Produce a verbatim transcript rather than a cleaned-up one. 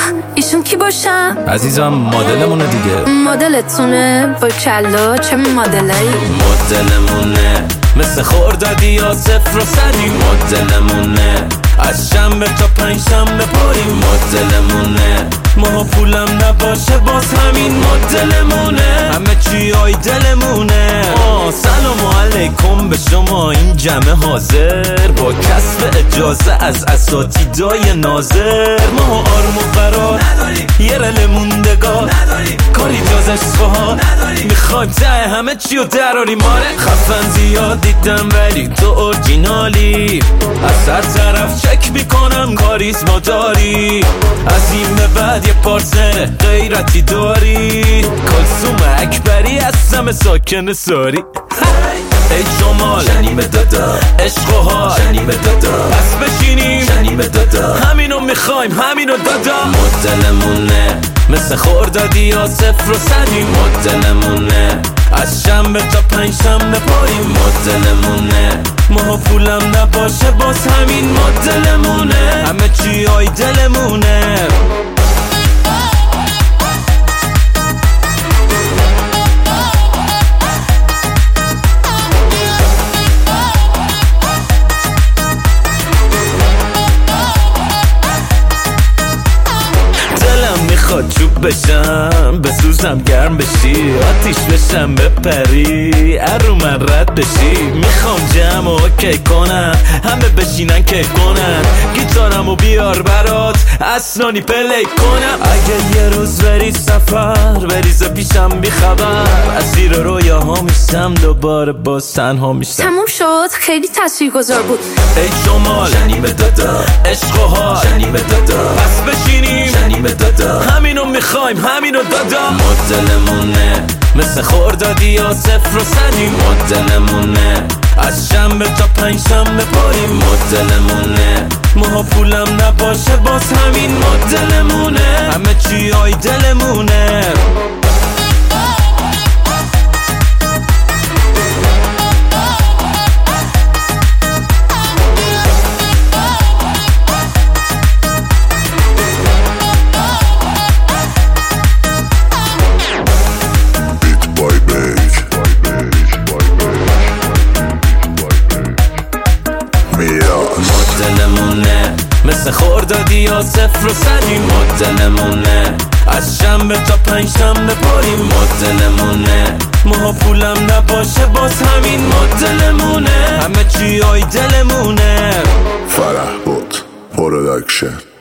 ایشون کی باشم؟ عزیزم مدلمونه دیگه. مدلتونه با کلا چه مدلایی؟ مدلمونه مثل خوردادی یا صفر و صدی. مدلمونه از شنبه تا پنج شنبه پاریم. مدلمونه ما پولم نباشه باز همین مدلمونه. همه چی های دلمونه. آه سلام علیکم به شما این جمع حاضر، با کسب اجازه از اساتیدای ناظر. ما آرم و قرار نداریم، یه رل موندگار نداریم، کاری جازش سوها نداریم، میخوایم ته همه چی رو دراریم. آره خفن زیاد دیدم ولی تو اورجینالی، از هر طرف چک میکنم کاریزما داری. از این به بعد یه پارسن غیرتی داری. کلثوم اکبری هستم ساکن ساری. ای جمال شنیم دادا، عشق و حال شنیم دادا، پس بشینیم شنیم دادا، همینو میخوایم همینو دادا. مدلمونه مثل خوردادی یا صفر و صدی. مدلمونه از شنبه تا پنج شنبه پاریم. مدلمونه ما پولم نباشه باز همین مدلمونه. همه چی های دلمونه. میخواد چوب بشم بسوزم گرم بشی، آتیش بشم بپری ارو من رد بشی. میخوام جمع و اوکی کنم همه بشینن که کنن، گیتارمو بیار برات اسنانی پلی کنم. اگه یه روز بری سفر بریز پیشم بی خبر، اسیر رویاها میشم دوباره باز تنها میشم. تموم شد خیلی تاثیرگذار بود. ای جمال شنیم دادا، عشق و حال شنیم دادا، پس بشینیم شنیم دادا، همینو میخوایم همینو دادا. مدلمونه مثل خوردادی یا صفر و صدی. مدلمونه از شنبه تا پنج شنبه پاریم. مدلمونه ما پولم نباشه باز همین مدلمونه. همه چی های دلمونه. مدلمونه مثل خوردادی یا صفر و صدی. مدلمونه از شنبه تا پنج شنبه پاریم. مدلمونه ما پولم نباشه باز همین مدلمونه. همه چی های دلمونه. فرح بود پروداکشن.